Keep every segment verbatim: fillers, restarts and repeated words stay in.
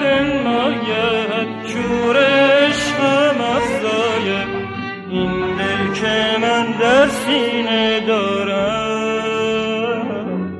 بنماید شورش هم افزاید این دل که من در سینه دارم.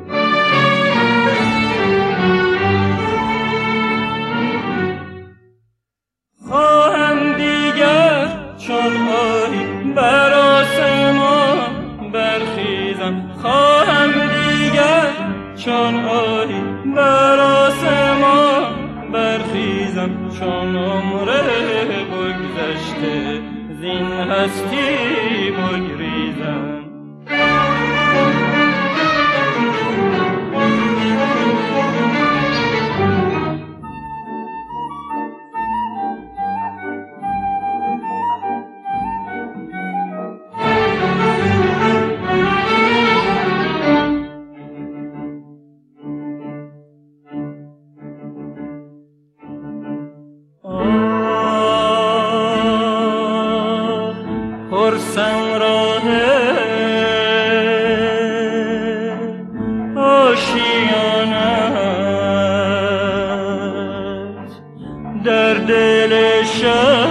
خواهم دیگر چون آهی بر آسمان برخیزم، خواهم دیگر چون آهی بر آسمان برخیزم، چون عمر بگذشته زین هستی بگریزم. پرسم راه آشیانت در دل شب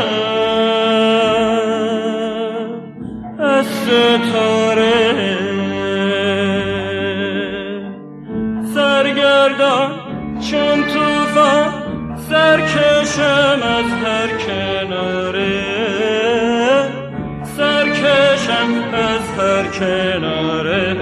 از ستاره سرگردان چون طوفان سرکشم از هر کناره، سرکشم از هر کناره.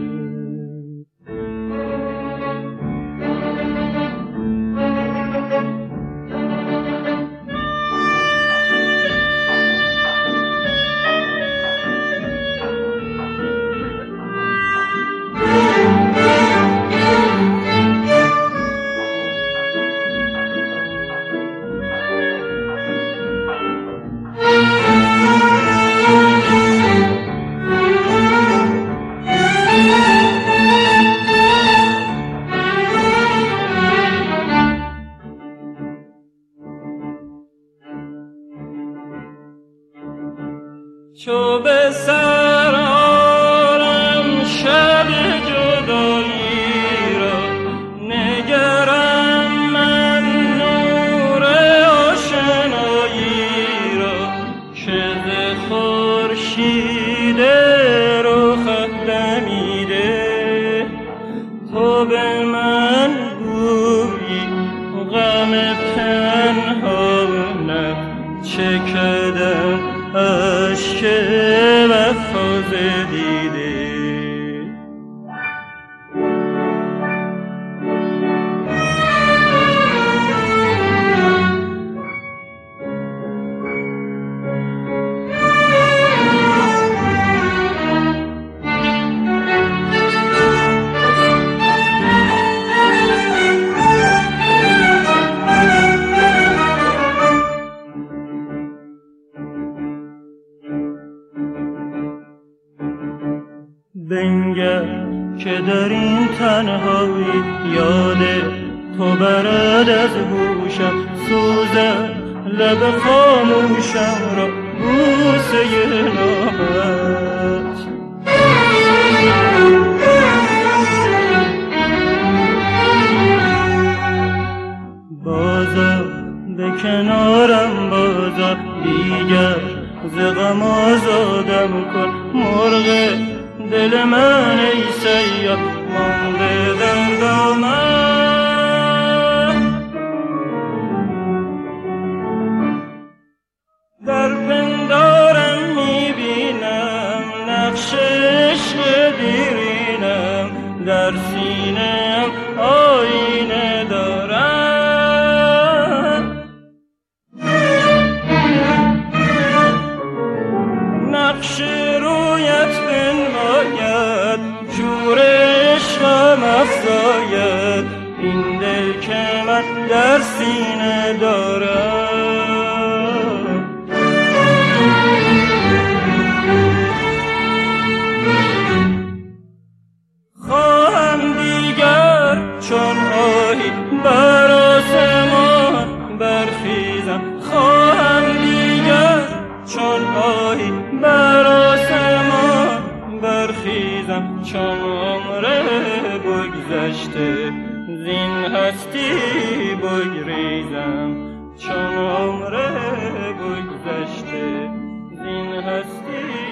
چو به سر آرم شب جدایی را، نگرم من نور آشنایی را، که ز خورشید رخت دمیده تو به من گویی غم پنهانت چکدم اشک وفا ز دیده. بنگر که در این تنهایی یاد تو برد از گوشم، سوزد لب خاموشم را بوسه نامت. بازا به کنارم بازا دیگر ز غم آزادم کن، مرغ دل من ای سیاه مانده در دامن. در پندارم میبینم نقش عشق دیرینم، در سینه‌ام آینه دارم. نقش رویت بنماید شور عشقم افزاید این دل که من در سینه دارم. خواهم دیگر چون آهی بر آسمان برخیزم، خواهم دیگر چون آهی بر آسمان برخیزم، چون عمر بگذشته زین هستی بگریزم. گیرم چون عمر گذشته زین هستی